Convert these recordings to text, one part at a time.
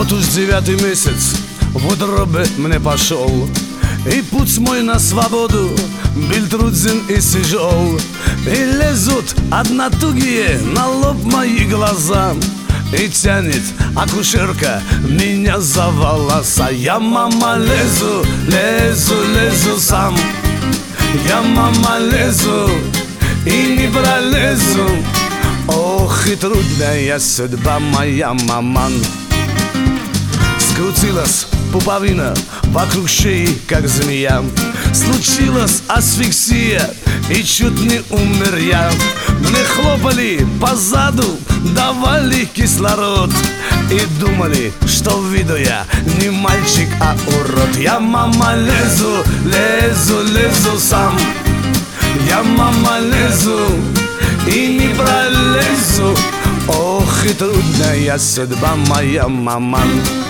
Вот уж 9-й месяц в утробе мне пошел, и путь мой на свободу был труден и тяжел. И лезут однотугие на лоб мои глаза, и тянет акушерка меня за волоса. Я, мама, лезу, лезу, лезу сам. Я, мама, лезу и не пролезу. Ох, и трудная судьба моя, маман. Скрутилась пуповина вокруг шеи, как змея. Случилась асфиксия, и чуть не умер я. Мне хлопали по заду, давали кислород, и думали, что виду я не мальчик, а урод. Я, мама, лезу, лезу, лезу сам. Я, мама, лезу и не пролезу. Ох, и трудная судьба моя, мама.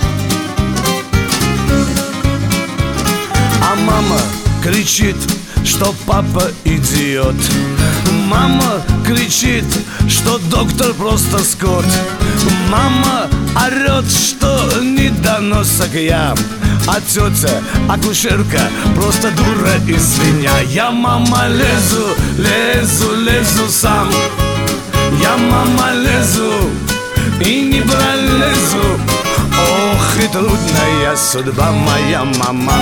А мама кричит, что папа идиот. Мама кричит, что доктор просто скот. Мама орет, что недоносок я, а тетя акушерка просто дура и свинья. Я, мама, лезу, лезу, лезу сам. Я, мама, лезу и не пролезу. Ох, и трудная судьба моя, мама.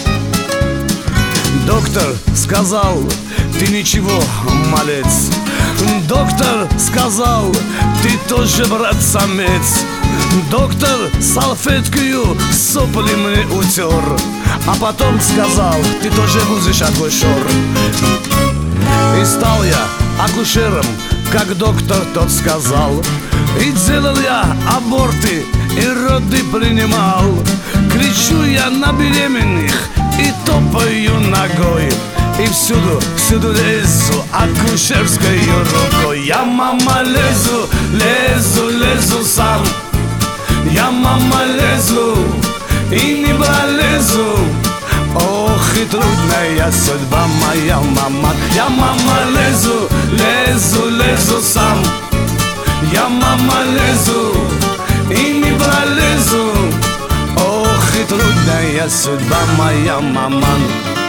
Доктор сказал, ты ничего, малец. Доктор сказал, ты тоже, брат-самец. Доктор салфеткою сопли мне утер, а потом сказал, ты тоже будешь акушер. И стал я акушером, как доктор тот сказал. И делал я аборты, и роды принимал. Кричу я на беременных и топаю ногой, и всюду, всюду лезу акушерской рукой. Я, мама, лезу, лезу, лезу сам. Я, мама, лезу и не пролезу. Ох, и трудная судьба моя, мама. Я, мама, лезу, лезу, лезу сам. Я, мама, лезу и не пролезу. Ох, и трудная судьба моя, мама.